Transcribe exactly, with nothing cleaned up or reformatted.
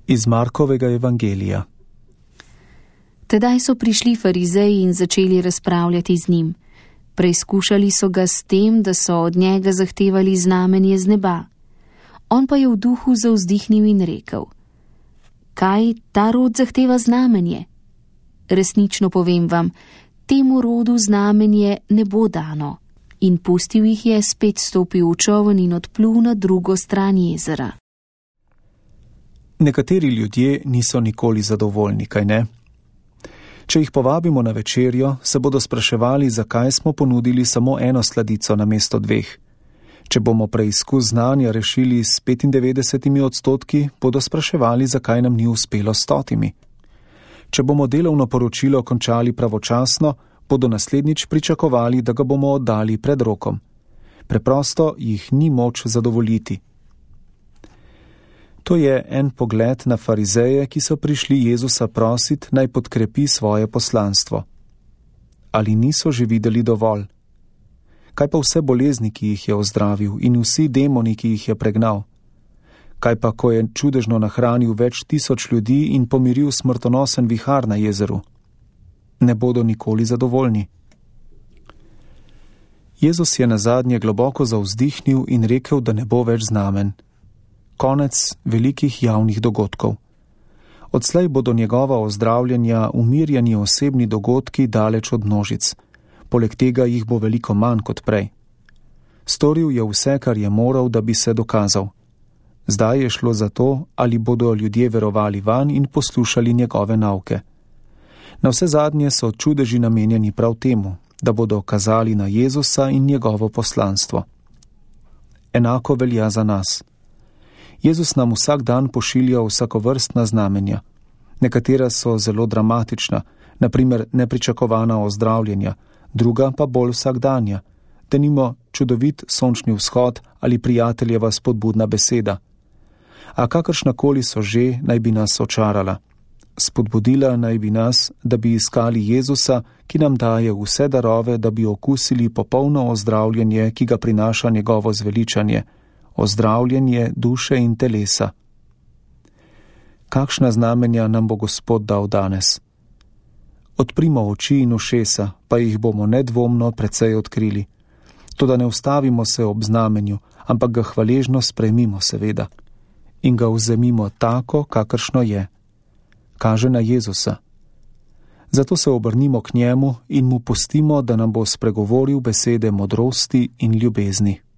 Iz Markovega evangelija. Tedaj so prišli farizeji in začeli razpravljati z njim. Preizkušali so ga s tem, da so od njega zahtevali znamenje z neba. On pa je v duhu zavzdihnil in rekel: Kaj ta rod zahteva znamenje? Resnično povem vam, temu rodu znamenje ne bo dano. In pustil jih je, spet stopil v čoln in odplul na drugo stran jezera. Nekateri ljudje niso nikoli zadovoljni, kaj ne? Če jih povabimo na večerjo, se bodo spraševali, zakaj smo ponudili samo eno sladico namesto dveh. Če bomo preizkus znanja rešili s petindevetdesetimi odstotki, bodo spraševali, zakaj nam ni uspelo stotimi. Če bomo delovno poročilo končali pravočasno, bodo naslednjič pričakovali, da ga bomo oddali pred rokom. Preprosto jih ni moč zadovoljiti. To je en pogled na farizeje, ki so prišli Jezusa prosit, naj podkrepi svoje poslanstvo. Ali niso že videli dovolj? Kaj pa vse bolezni, ki jih je ozdravil, in vsi demoni, ki jih je pregnal? Kaj pa, ko je čudežno nahranil več tisoč ljudi in pomiril smrtonosen vihar na jezeru? Ne bodo nikoli zadovoljni. Jezus je nazadnje globoko zavzdihnil in rekel, da ne bo več znamen. Konec velikih javnih dogodkov. Odslej bodo njegova ozdravljanja umirjeni osebni dogodki daleč od množic. Poleg tega jih bo veliko manj kot prej. Storil je vse, kar je moral, da bi se dokazal. Zdaj je šlo za to, ali bodo ljudje verovali vanj in poslušali njegove nauke. Na vse zadnje so čudeži namenjeni prav temu, da bodo kazali na Jezusa in njegovo poslanstvo. Enako velja za nas. Jezus nam vsak dan pošilja vsakovrstna znamenja. Nekatera so zelo dramatična, na primer nepričakovana ozdravljenja, druga pa bolj vsakdanja, denimo čudovit sončni vzhod ali prijateljeva spodbudna beseda. A kakršnakoli so že, naj bi nas očarala. Spodbudila naj bi nas, da bi iskali Jezusa, ki nam daje vse darove, da bi okusili popolno ozdravljenje, ki ga prinaša njegovo zveličanje, ozdravljenje duše in telesa. Kakšna znamenja nam bo Gospod dal danes? Odprimo oči in ušesa, pa jih bomo nedvomno precej odkrili. Toda ne ustavimo se ob znamenju, ampak ga hvaležno sprejmimo seveda. In ga vzemimo tako, kakršno je. Kaže na Jezusa. Zato se obrnimo k njemu in mu pustimo, da nam bo spregovoril besede modrosti in ljubezni.